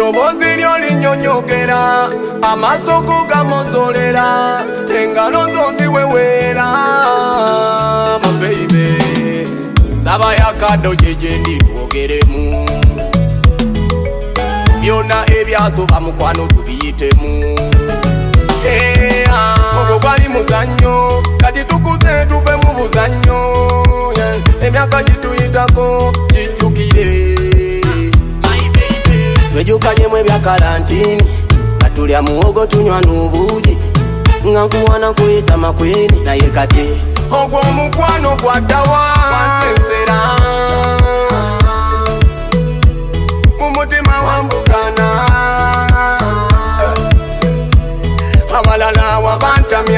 Eddoboozi lyo linnyonnyogera, amaaso go gamozolera, engalo zo ziweweera. My baby, saba yakaddo gye ndi twogeremu, byonna ebyasoba mukwano tubiyitemu. Ogwo gwali muzannyo, kati tukuze tuve mu buzannyo. Emyaka gituyitako kijjukire, twejjukanyemu ebya kalantini, katulya muwogo tunywa n'obuugi, nga nkuwana kuyita makweni, naye kati ogwo omukwano gwaddawa wansensera, mu mutima wambugana, abalala wabantamya,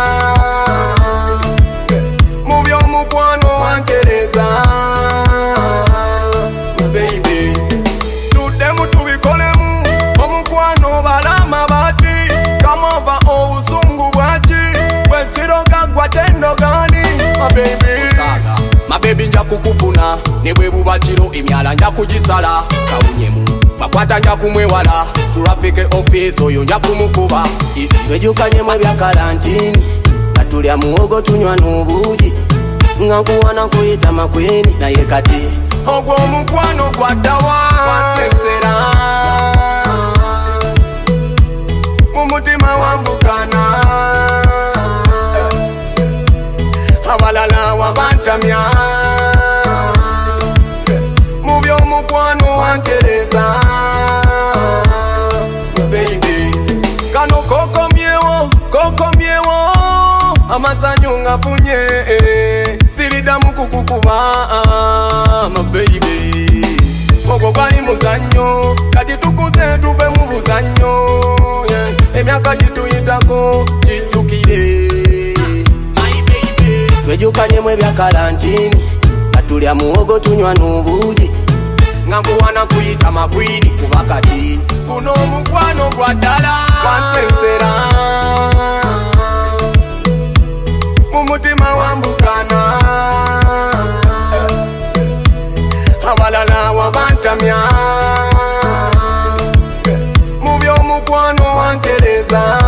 mu by'omukwano wantereza. Baby, tuddemu tubikolemu, omukwano balama bati, kamova obusungu bwaki, bwesiroga gwa tendogani. My baby nja kukufuna, ne bwe buba kiro emyala nja kugisala, kawunyemu bakwata nja kumwewala, tulafike office oyo nja kumukuba. Twejjukanyemu ebya kalantini, katulya muwogo tunywa n'obuugi, nga nkuwana kuyita makweni, naye kati ogwo omukwano gwaddawa wansensera, mu mutima wambugana, abalala wabantamya, mu by'omukwano wantereza. Baby, kano kokomyewo, amazanyo ngafunye, siriddamu kukukuba. My baby, ogwo gwali muzannyo, kati tukuze tuve mu buzannyo. Emyaka gituyitako kijjukire, twejjukanyemu ebya kalantini, katulya muwogo tunywa n'obuugi, nga nkuwana kuyita makwini, kuba kati guno omukwano gwa ddala wansensera, mu mutima wambugana, abalala wabantamya, mu by'omukwano wantereza.